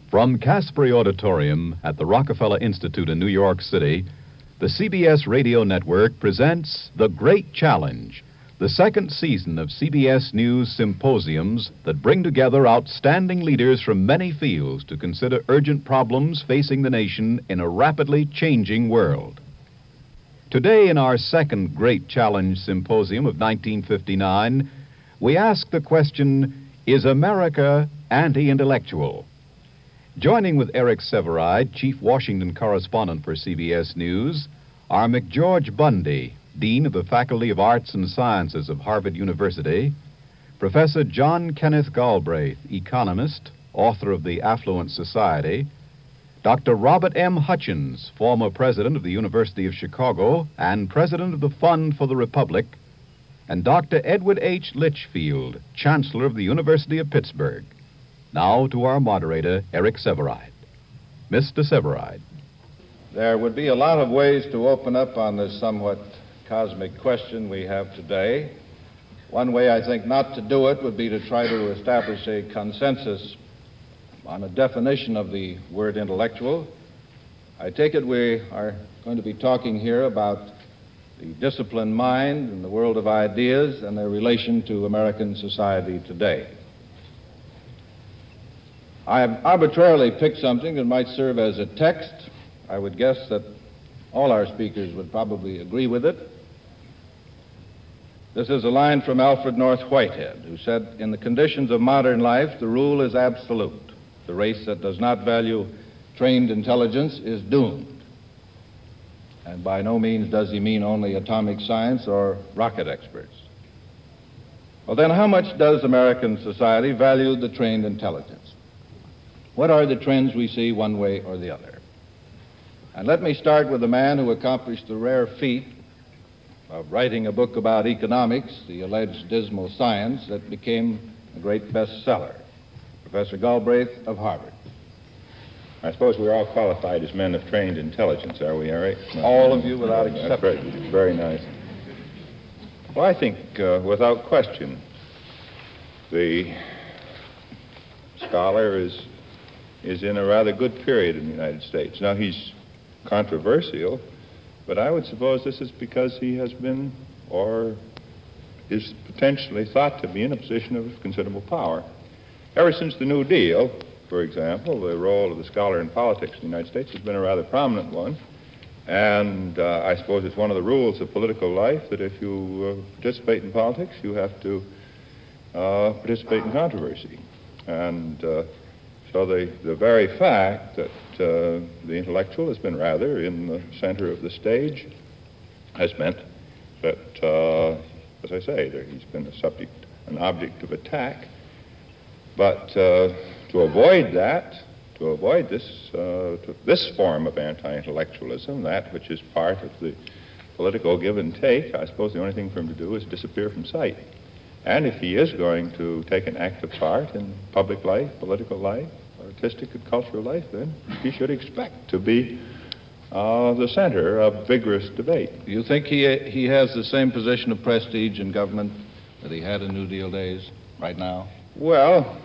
From Caspery Auditorium at the Rockefeller Institute in New York City, the CBS Radio Network presents The Great Challenge, the second season of CBS News symposiums that bring together outstanding leaders from many fields to consider urgent problems facing the nation in a rapidly changing world. Today, in our second Great Challenge Symposium of 1959, we ask the question, is America anti-intellectual? Joining with Eric Sevareid, Chief Washington Correspondent for CBS News, are McGeorge Bundy, Dean of the Faculty of Arts and Sciences of Harvard University, Professor John Kenneth Galbraith, economist, author of The Affluent Society, Dr. Robert M. Hutchins, former president of the University of Chicago and president of the Fund for the Republic, and Dr. Edward H. Litchfield, chancellor of the University of Pittsburgh. Now to our moderator, Eric Sevareid. Mr. Sevareid. There would be a lot of ways to open up on this somewhat cosmic question we have today. One way, I think, not to do it would be to try to establish a consensus on a definition of the word intellectual. I take it we are going to be talking here about the disciplined mind and the world of ideas and their relation to American society today. I have arbitrarily picked something that might serve as a text. I would guess that all our speakers would probably agree with it. This is a line from Alfred North Whitehead, who said, "In the conditions of modern life, the rule is absolute. The race that does not value trained intelligence is doomed." And by no means does he mean only atomic science or rocket experts. Well, then, how much does American society value the trained intelligence? What are the trends we see one way or the other? And let me start with the man who accomplished the rare feat of writing a book about economics, the alleged dismal science that became a great bestseller, Professor Galbraith of Harvard. I suppose we're all qualified as men of trained intelligence, are we, Eric? All of you without exception. That's very nice. Well, I think, without question, the scholar is in a rather good period in the United States. Now, he's controversial, but I would suppose this is because he has been, or is potentially thought to be, in a position of considerable power. Ever since the New Deal, for example, the role of the scholar in politics in the United States has been a rather prominent one, and I suppose it's one of the rules of political life that if you participate in politics, you have to participate in controversy. And so the very fact that the intellectual has been rather in the center of the stage has meant that, as I say, he's been an object of attack. But to avoid this form of anti-intellectualism, that which is part of the political give and take, I suppose the only thing for him to do is disappear from sight. And if he is going to take an active part in public life, political life, artistic and cultural life, then he should expect to be the center of vigorous debate. Do you think he has the same position of prestige in government that he had in New Deal days right now? Well,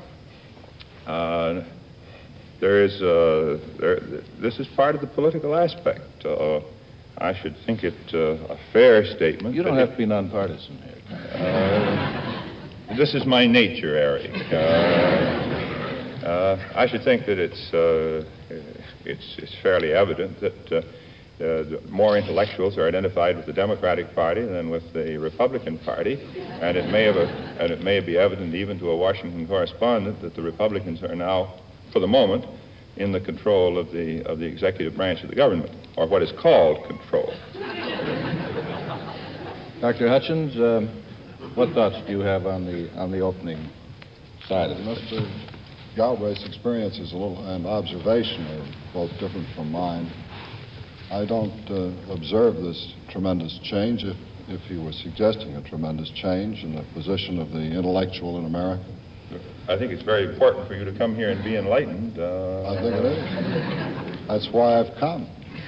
this is part of the political aspect. I should think it a fair statement. You don't have to be nonpartisan here. This is my nature, Eric. I should think that it's fairly evident that more intellectuals are identified with the Democratic Party than with the Republican Party, and it may be evident even to a Washington correspondent that the Republicans are now, for the moment, in the control of the executive branch of the government, or what is called control. Dr. Hutchins, what thoughts do you have on the opening side of it? Mr. Galbraith's experience is and observation are both different from mine. I don't observe this tremendous change if he was suggesting a tremendous change in the position of the intellectual in America. I think it's very important for you to come here and be enlightened. I think it is. That's why I've come.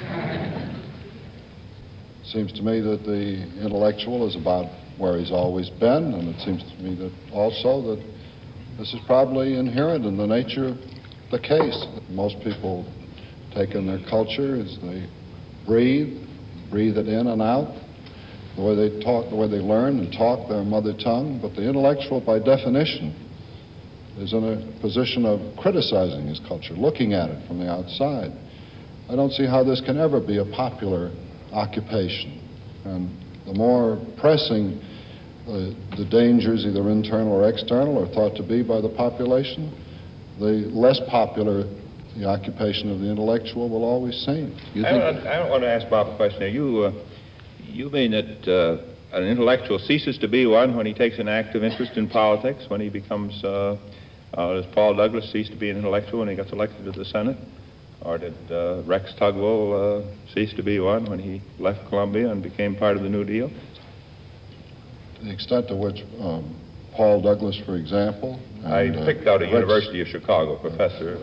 Seems to me that the intellectual is about where he's always been, and it seems to me that also that this is probably inherent in the nature the case. Most people take in their culture as they breathe it in and out, the way they talk, the way they learn and talk their mother tongue. But the intellectual, by definition, is in a position of criticizing his culture, looking at it from the outside. I don't see how this can ever be a popular occupation. And the more pressing the dangers, either internal or external, are thought to be by the population, the less popular the occupation of the intellectual will always seem. I don't want to ask Bob a question here. You mean that an intellectual ceases to be one when he takes an active interest in politics, when he becomes, does Paul Douglas cease to be an intellectual when he gets elected to the Senate? Or did Rex Tugwell cease to be one when he left Columbia and became part of the New Deal? To the extent to which Paul Douglas, for example... I picked out a University of Chicago professor.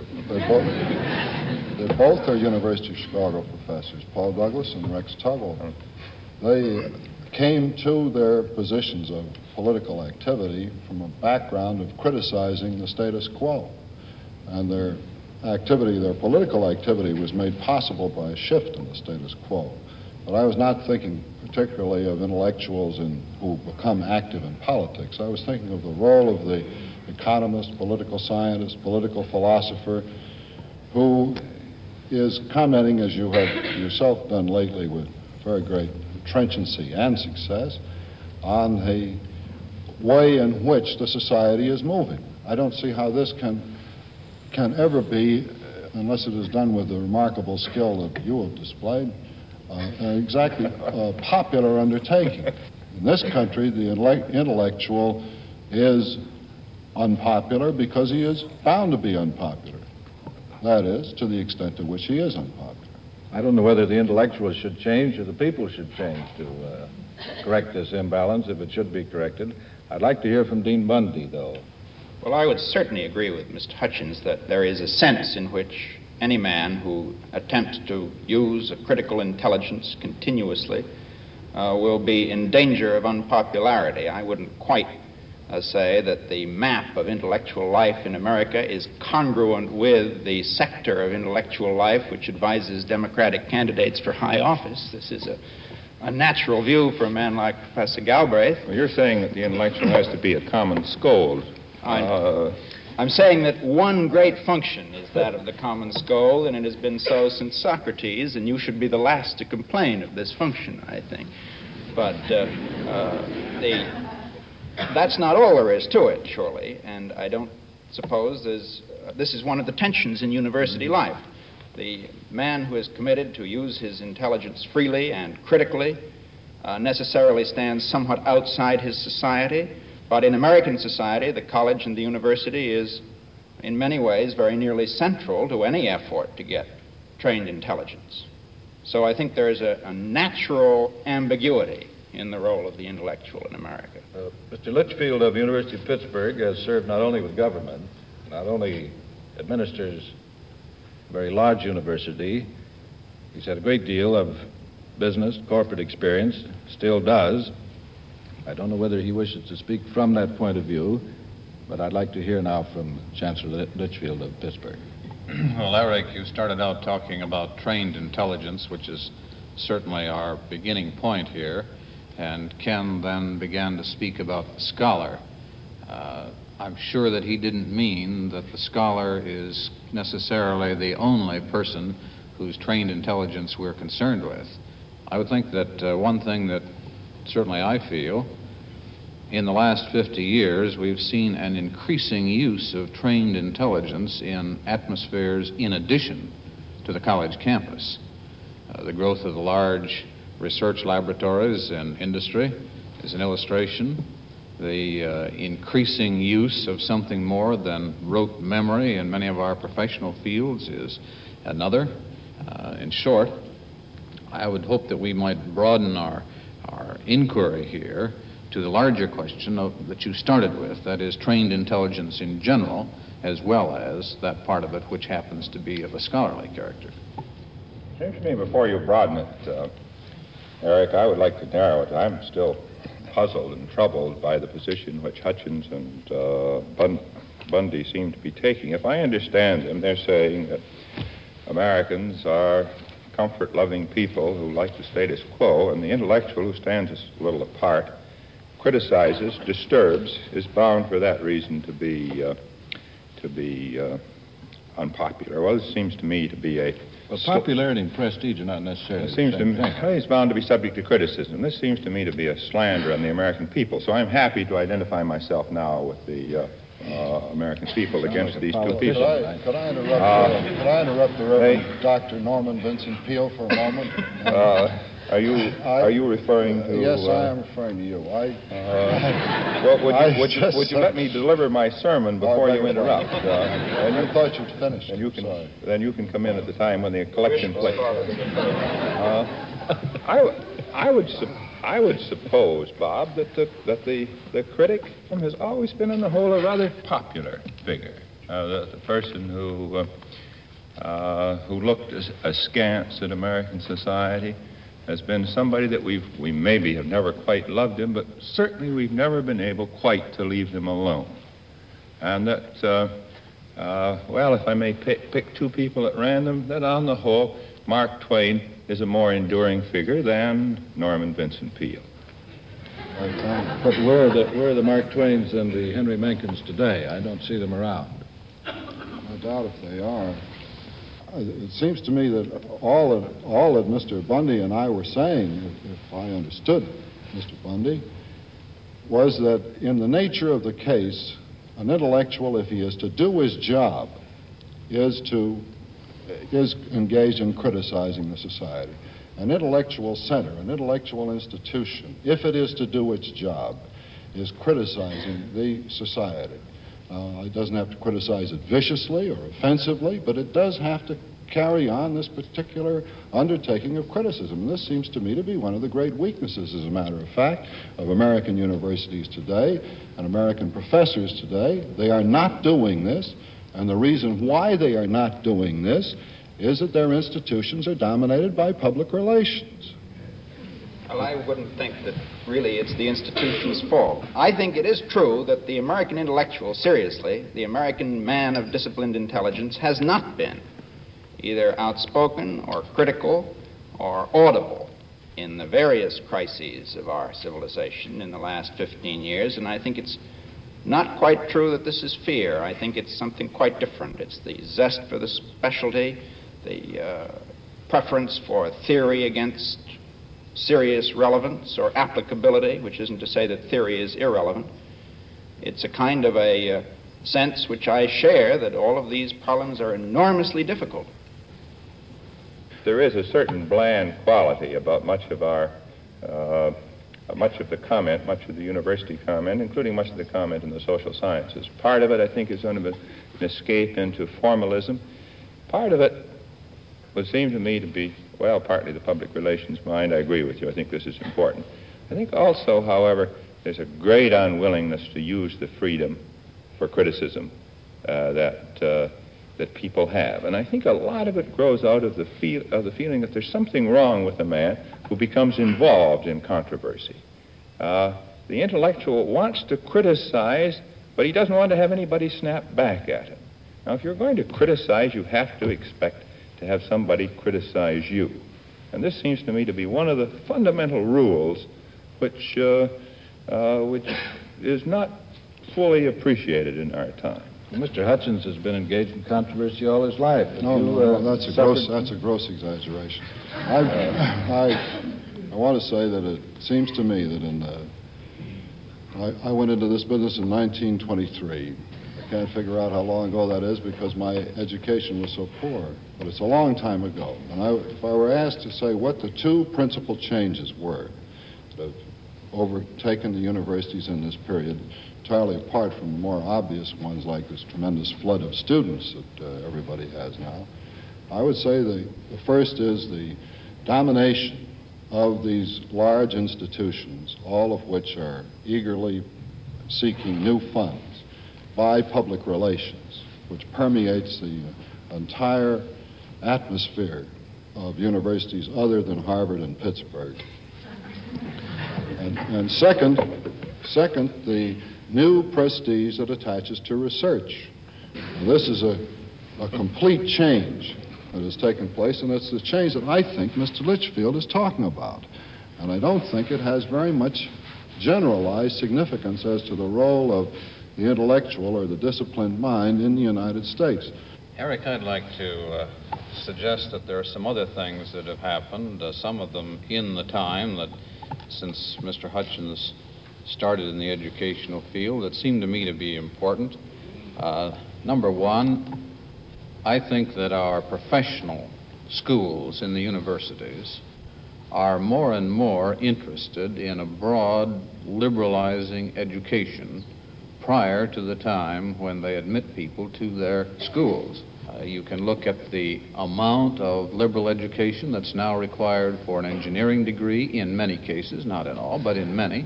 They both are University of Chicago professors, Paul Douglas and Rex Tugwell. They came to their positions of political activity from a background of criticizing the status quo. And their political activity was made possible by a shift in the status quo. But I was not thinking particularly of intellectuals who become active in politics. I was thinking of the role of the economist, political scientist, political philosopher, who is commenting, as you have yourself done lately with very great trenchantcy and success, on the way in which the society is moving. I don't see how this can ever be, unless it is done with the remarkable skill that you have displayed, an exactly popular undertaking. In this country, the intellectual is unpopular because he is bound to be unpopular. That is, to the extent to which he is unpopular. I don't know whether the intellectuals should change or the people should change to correct this imbalance, if it should be corrected. I'd like to hear from Dean Bundy, though. Well, I would certainly agree with Mr. Hutchins that there is a sense in which any man who attempts to use a critical intelligence continuously will be in danger of unpopularity. I wouldn't quite say that the map of intellectual life in America is congruent with the sector of intellectual life which advises Democratic candidates for high office. This is a natural view for a man like Professor Galbraith. Well, you're saying that the intellectual has to be a common scold. I'm saying that one great function is that of the common scold, and it has been so since Socrates, and you should be the last to complain of this function, I think. But that's not all there is to it, surely, and I don't suppose this is one of the tensions in university life. The man who is committed to use his intelligence freely and critically necessarily stands somewhat outside his society, but in American society, the college and the university is, in many ways, very nearly central to any effort to get trained intelligence. So I think there is a natural ambiguity in the role of the intellectual in America. Mr. Litchfield of University of Pittsburgh has served not only with government, not only administers a very large university, he's had a great deal of business, corporate experience, still does. I don't know whether he wishes to speak from that point of view, but I'd like to hear now from Chancellor Litchfield of Pittsburgh. Well, Eric, you started out talking about trained intelligence, which is certainly our beginning point here, and Ken then began to speak about the scholar. I'm sure that he didn't mean that the scholar is necessarily the only person whose trained intelligence we're concerned with. I would think that one thing that certainly I feel, in the last 50 years, we've seen an increasing use of trained intelligence in atmospheres in addition to the college campus. The growth of the large research laboratories and industry is an illustration. The increasing use of something more than rote memory in many of our professional fields is another. In short, I would hope that we might broaden our inquiry here to the larger question that you started with, that is trained intelligence in general, as well as that part of it which happens to be of a scholarly character. Seems to me before you broaden it, Eric, I would like to narrow it. I'm still puzzled and troubled by the position which Hutchins and Bundy seem to be taking. If I understand them, they're saying that Americans are comfort-loving people who like the status quo, and the intellectual who stands a little apart, criticizes, disturbs, is bound for that reason to be unpopular. Well, this seems to me to be a... Well, popularity and prestige are not necessarily It seems the to same me thing. he's bound to be subject to criticism. This seems to me to be a slander on the American people. So I'm happy to identify myself now with the American people against these two people. Could I interrupt the Reverend Dr. Norman Vincent Peale for a moment? Are you referring to? Yes, I am referring to you. Well, would you let me deliver my sermon before you interrupt? I thought you'd finished. Then you can come in at the time when the collection plays. I would suppose, Bob, that the critic has always been, on the whole, a rather popular figure. The person who looked askance at American society has been somebody that we maybe have never quite loved him, but certainly we've never been able quite to leave him alone. And that, well, if I may pick two people at random, that on the whole, Mark Twain is a more enduring figure than Norman Vincent Peale. But where are the Mark Twains and the Henry Menckens today? I don't see them around. I doubt if they are. It seems to me that all that Mr. Bundy and I were saying, if I understood Mr. Bundy, was that in the nature of the case, an intellectual, if he is to do his job, is engaged in criticizing the society. An intellectual center, an intellectual institution, if it is to do its job, is criticizing the society. It doesn't have to criticize it viciously or offensively, but it does have to carry on this particular undertaking of criticism. And this seems to me to be one of the great weaknesses, as a matter of fact, of American universities today and American professors today. They are not doing this, and the reason why they are not doing this is that their institutions are dominated by public relations. Well, I wouldn't think that really it's the institution's fault. I think it is true that the American intellectual, seriously, the American man of disciplined intelligence, has not been either outspoken or critical or audible in the various crises of our civilization in the last 15 years, and I think it's not quite true that this is fear. I think it's something quite different. It's the zest for the specialty, the preference for theory against serious relevance or applicability, which isn't to say that theory is irrelevant. It's a kind of a sense which I share that all of these problems are enormously difficult. There is a certain bland quality about much of the comment, much of the university comment, including much of the comment in the social sciences. Part of it, I think, is sort of an escape into formalism. Part of it would seem to me to be, well, partly the public relations mind. I agree with you. I think this is important. I think also, however, there's a great unwillingness to use the freedom for criticism that people have. And I think a lot of it grows out of the feeling that there's something wrong with a man who becomes involved in controversy. The intellectual wants to criticize, but he doesn't want to have anybody snap back at him. Now, if you're going to criticize, you have to expect to have somebody criticize you. And this seems to me to be one of the fundamental rules which is not fully appreciated in our time. Mr. Hutchins has been engaged in controversy all his life. No, that's a gross exaggeration. I want to say that it seems to me that I went into this business in 1923. I can't figure out how long ago that is because my education was so poor, but it's a long time ago. And if I were asked to say what the two principal changes were that have overtaken the universities in this period, entirely apart from the more obvious ones like this tremendous flood of students that everybody has now, I would say the first is the domination of these large institutions, all of which are eagerly seeking new funds, by public relations, which permeates the entire atmosphere of universities other than Harvard and Pittsburgh. And second, the new prestige that attaches to research. And this is a complete change that has taken place, and it's the change that I think Mr. Litchfield is talking about. And I don't think it has very much generalized significance as to the role of the intellectual or the disciplined mind in the United States. Eric, I'd like to suggest that there are some other things that have happened, some of them in the time that, since Mr. Hutchins started in the educational field, that seem to me to be important. Number one, I think that our professional schools in the universities are more and more interested in a broad, liberalizing education prior to the time when they admit people to their schools. You can look at the amount of liberal education that's now required for an engineering degree in many cases, not in all, but in many.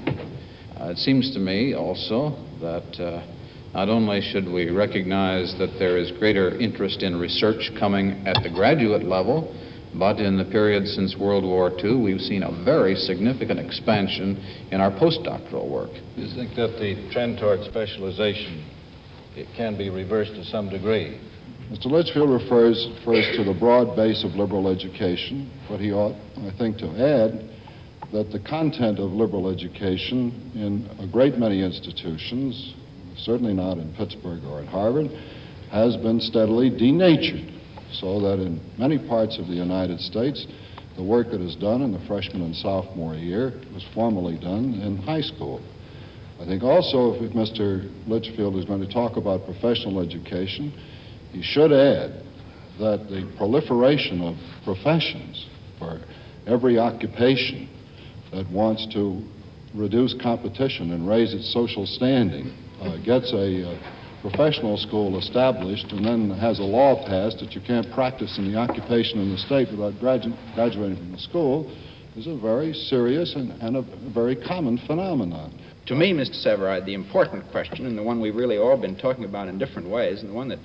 It seems to me also that not only should we recognize that there is greater interest in research coming at the graduate level, but in the period since World War II, we've seen a very significant expansion in our postdoctoral work. Do you think that the trend toward specialization, it can be reversed to some degree? Mr. Litchfield refers first to the broad base of liberal education, but he ought, I think, to add that the content of liberal education in a great many institutions, certainly not in Pittsburgh or at Harvard, has been steadily denatured, so that in many parts of the United States, the work that is done in the freshman and sophomore year was formerly done in high school. I think also, if Mr. Litchfield is going to talk about professional education, he should add that the proliferation of professions for every occupation that wants to reduce competition and raise its social standing gets a professional school established and then has a law passed that you can't practice in the occupation in the state without graduating from the school is a very serious and a very common phenomenon. To me, Mr. Severide, the important question, and the one we've really all been talking about in different ways, and the one that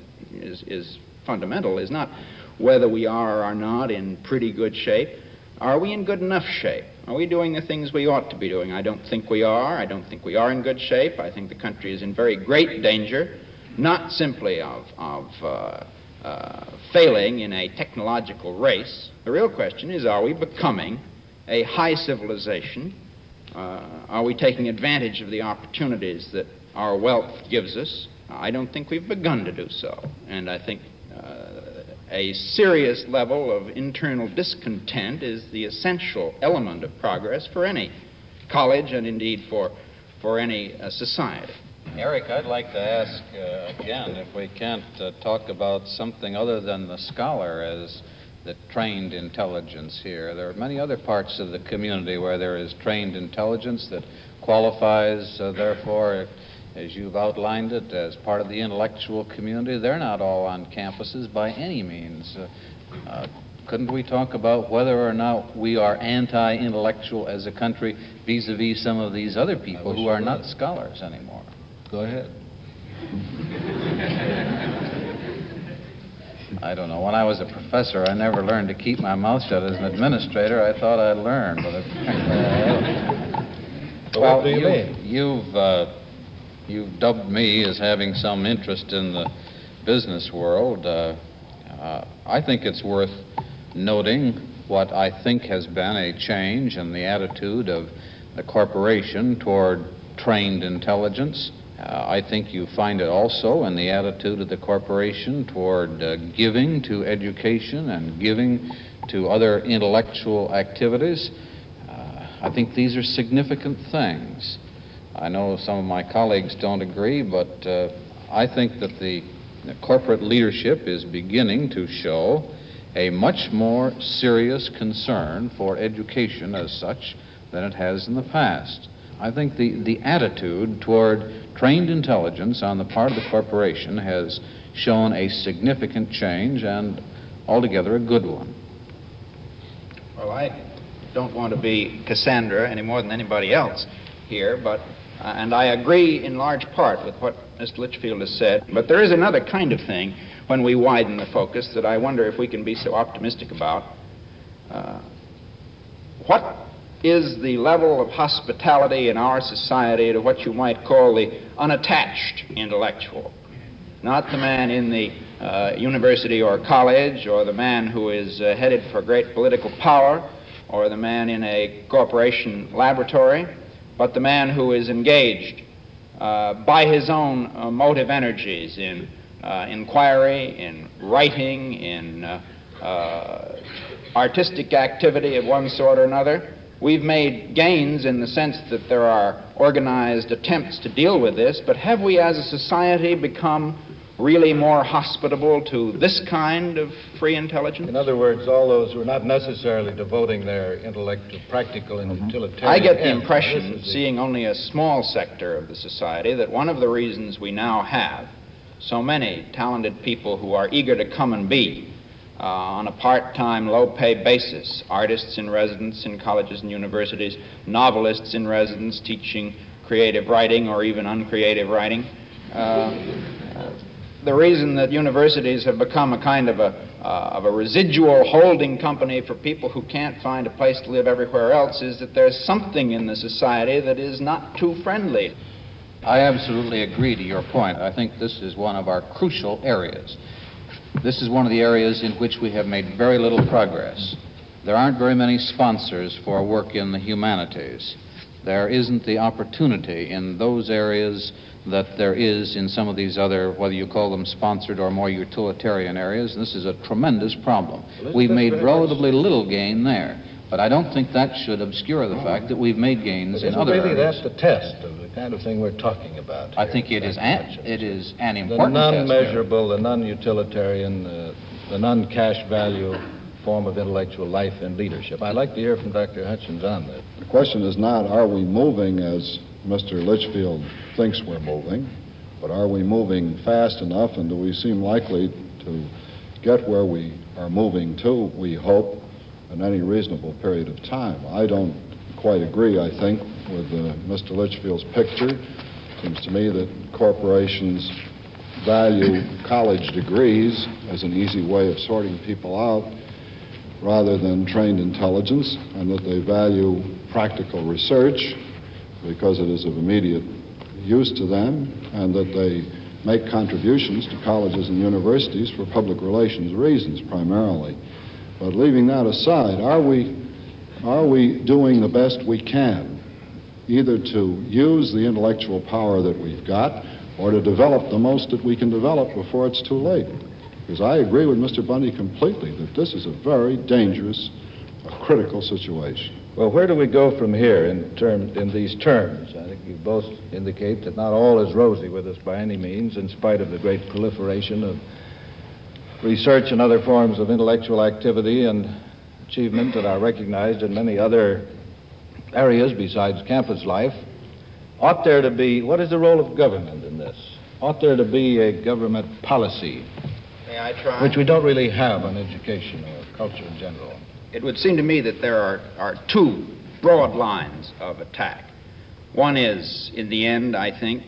is fundamental, is not whether we are or are not in pretty good shape. Are we in good enough shape? Are we doing the things we ought to be doing? I don't think we are. I don't think we are in good shape. I think the country is in very great danger, not simply of failing in a technological race. The real question is, are we becoming a high civilization? Are we taking advantage of the opportunities that our wealth gives us? I don't think we've begun to do so. And I think a serious level of internal discontent is the essential element of progress for any college and indeed for any society. Eric, I'd like to ask again if we can't talk about something other than the scholar as the trained intelligence here. There are many other parts of the community where there is trained intelligence that qualifies, therefore, as you've outlined it, as part of the intellectual community. They're not all on campuses by any means. Couldn't we talk about whether or not we are anti-intellectual as a country vis-a-vis some of these other people who are not scholars anymore? Go ahead. I don't know. When I was a professor, I never learned to keep my mouth shut. As an administrator, I thought I'd learn. But what do you mean? You've dubbed me as having some interest in the business world. I think it's worth noting what I think has been a change in the attitude of the corporation toward trained intelligence. I think you find it also in the attitude of the corporation toward giving to education and giving to other intellectual activities. I think these are significant things. I know some of my colleagues don't agree, but I think that the corporate leadership is beginning to show a much more serious concern for education as such than it has in the past. I think the attitude toward trained intelligence on the part of the corporation has shown a significant change and altogether a good one. Well, I don't want to be Cassandra any more than anybody else here, but and I agree in large part with what Mr. Litchfield has said, but there is another kind of thing when we widen the focus that I wonder if we can be so optimistic about. What is the level of hospitality in our society to what you might call the unattached intellectual. Not the man in the university or college, or the man who is headed for great political power, or the man in a corporation laboratory, but the man who is engaged by his own motive energies in inquiry, in writing, in artistic activity of one sort or another. We've made gains in the sense that there are organized attempts to deal with this, but have we as a society become really more hospitable to this kind of free intelligence? In other words, all those who are not necessarily devoting their intellect to practical and utilitarian I get the ends. impression, seeing only a small sector of the society, that one of the reasons we now have so many talented people who are eager to come and be on a part-time, low-pay basis, artists in residence in colleges and universities, novelists in residence teaching creative writing or even uncreative writing. The reason that universities have become a kind of a residual holding company for people who can't find a place to live everywhere else is that there's something in the society that is not too friendly. I absolutely agree to your point. I think this is one of our crucial areas. This is one of the areas in which we have made very little progress. There aren't very many sponsors for work in the humanities. There isn't the opportunity in those areas that there is in some of these other, whether you call them sponsored or more utilitarian areas. And this is a tremendous problem. We've made relatively little gain there. But I don't think that should obscure the fact that we've made gains in other really areas. That's the test of the kind of thing we're talking about here. I think it is an important the test. non-measurable, the non-utilitarian, the non-cash value form of intellectual life and leadership. I'd like to hear from Dr. Hutchins on that. The question is not, are we moving as Mr. Litchfield thinks we're moving, but are we moving fast enough, and do we seem likely to get where we are moving to, we hope, in any reasonable period of time? I don't quite agree, I think, with Mr. Litchfield's picture. It seems to me that corporations value college degrees as an easy way of sorting people out rather than trained intelligence, and that they value practical research because it is of immediate use to them, and that they make contributions to colleges and universities for public relations reasons primarily. But leaving that aside, are we doing the best we can, either to use the intellectual power that we've got or to develop the most that we can develop before it's too late? Because I agree with Mr. Bundy completely that this is a very dangerous, critical situation. Well, where do we go from here in these terms? I think you both indicate that not all is rosy with us by any means, in spite of the great proliferation of research and other forms of intellectual activity and achievement that are recognized in many other areas besides campus life. Ought there to be, what is the role of government in this? Ought there to be a government policy? May I try? Which we don't really have on education or culture in general. It would seem to me that there are two broad lines of attack. One is, in the end, I think,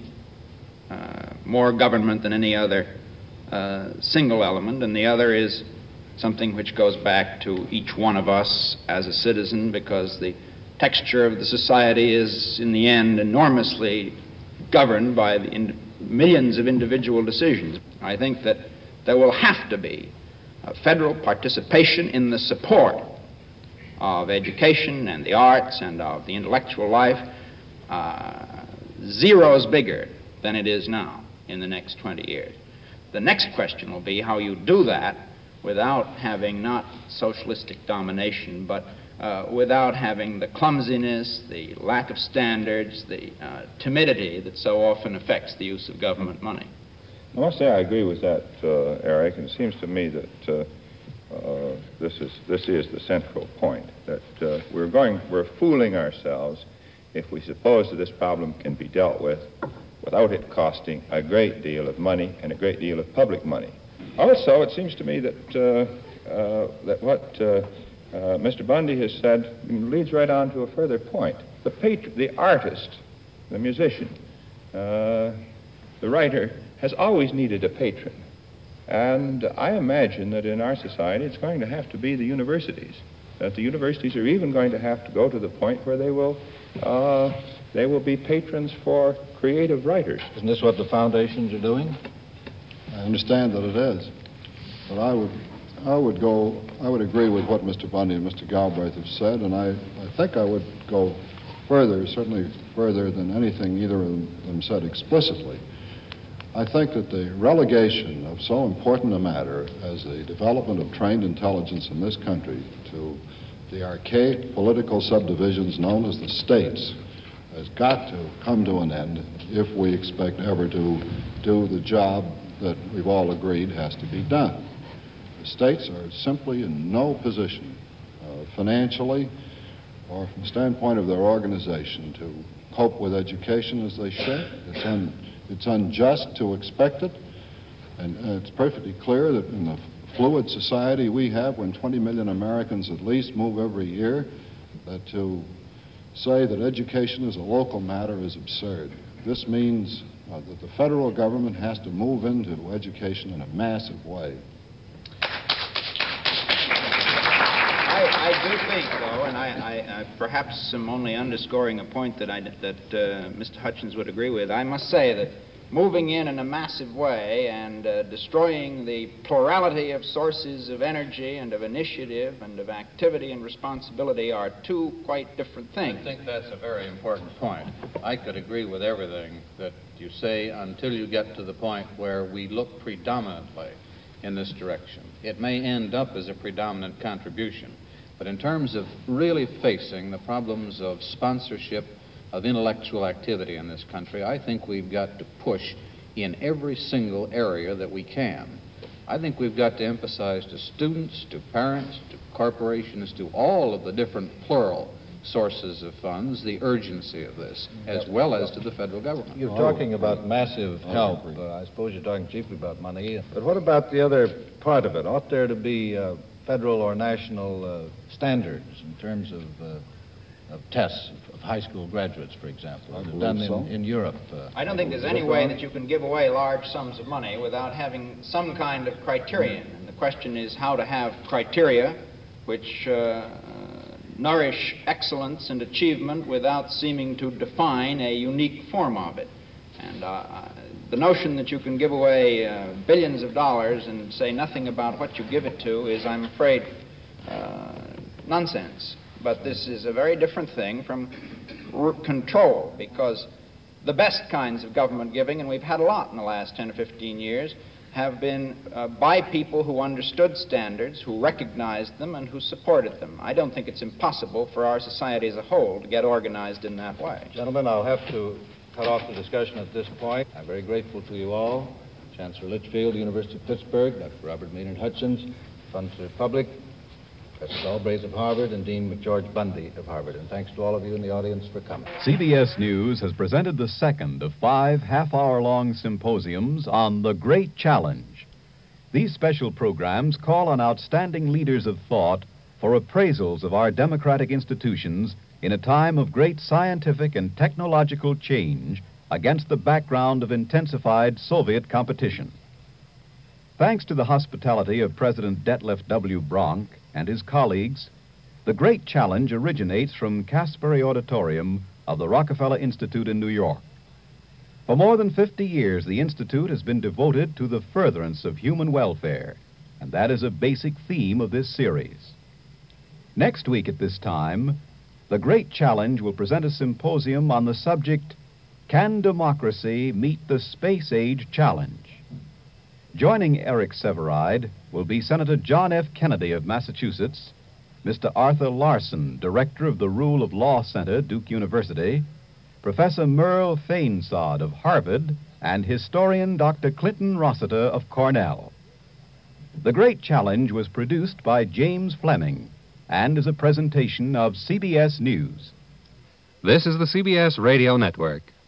more government than any other single element, and the other is something which goes back to each one of us as a citizen, because the texture of the society is, in the end, enormously governed by the millions of individual decisions. I think that there will have to be federal participation in the support of education and the arts and of the intellectual life, zeros bigger than it is now in the next 20 years. The next question will be how you do that without having not socialistic domination, but without having the clumsiness, the lack of standards, the timidity that so often affects the use of government money. I must say I agree with that, Eric, and it seems to me that this is the central point, that we're fooling ourselves if we suppose that this problem can be dealt with without it costing a great deal of money and a great deal of public money. Also, it seems to me that what Mr. Bundy has said leads right on to a further point. The artist, the musician, the writer has always needed a patron. And I imagine that in our society it's going to have to be the universities. that the universities are even going to have to go to the point where they will be patrons for creative writers. Isn't this what the foundations are doing? I understand that it is, but I would agree with what Mr. Bundy and Mr. Galbraith have said, and I think I would go further, certainly further than anything either of them said explicitly. I think that the relegation of so important a matter as the development of trained intelligence in this country to the archaic political subdivisions known as the states has got to come to an end if we expect ever to do the job that we've all agreed has to be done. The states are simply in no position financially or from the standpoint of their organization to cope with education as they should. It's unjust to expect it, and it's perfectly clear that in the fluid society we have, when 20 million Americans at least move every year, that to say that education is a local matter is absurd. This means that the federal government has to move into education in a massive way. I do think, though, and I perhaps am only underscoring a point that Mr. Hutchins would agree with. I must say that moving in a massive way and destroying the plurality of sources of energy and of initiative and of activity and responsibility are two quite different things. I think that's a very important point. I could agree with everything that you say until you get to the point where we look predominantly in this direction. It may end up as a predominant contribution, but in terms of really facing the problems of sponsorship, of intellectual activity in this country, I think we've got to push in every single area that we can. I think we've got to emphasize to students, to parents, to corporations, to all of the different plural sources of funds, the urgency of this, as well as to the federal government. You're talking about massive help. I suppose you're talking chiefly about money. But what about the other part of it? Ought there to be federal or national standards in terms of tests of high school graduates, for example, done in Europe? I don't think there's any way that you can give away large sums of money without having some kind of criterion. And the question is how to have criteria which nourish excellence and achievement without seeming to define a unique form of it. And the notion that you can give away billions of dollars and say nothing about what you give it to is, I'm afraid, nonsense. But this is a very different thing from control, because the best kinds of government giving, and we've had a lot in the last 10 or 15 years, have been by people who understood standards, who recognized them, and who supported them. I don't think it's impossible for our society as a whole to get organized in that way. Gentlemen, I'll have to cut off the discussion at this point. I'm very grateful to you all. Chancellor Litchfield, University of Pittsburgh, Dr. Robert Maynard Hutchins, Fund for the Republic, Professor Galbraith of Harvard, and Dean McGeorge Bundy of Harvard. And thanks to all of you in the audience for coming. CBS News has presented the second of 5 half-hour-long symposiums on The Great Challenge. These special programs call on outstanding leaders of thought for appraisals of our democratic institutions in a time of great scientific and technological change against the background of intensified Soviet competition. Thanks to the hospitality of President Detlef W. Bronk and his colleagues, The Great Challenge originates from Caspary Auditorium of the Rockefeller Institute in New York. For more than 50 years, the Institute has been devoted to the furtherance of human welfare, and that is a basic theme of this series. Next week at this time, The Great Challenge will present a symposium on the subject, Can Democracy Meet the Space Age Challenge? Joining Eric Sevareid will be Senator John F. Kennedy of Massachusetts, Mr. Arthur Larson, Director of the Rule of Law Center, Duke University, Professor Merle Fainsod of Harvard, and historian Dr. Clinton Rossiter of Cornell. The Great Challenge was produced by James Fleming and is a presentation of CBS News. This is the CBS Radio Network.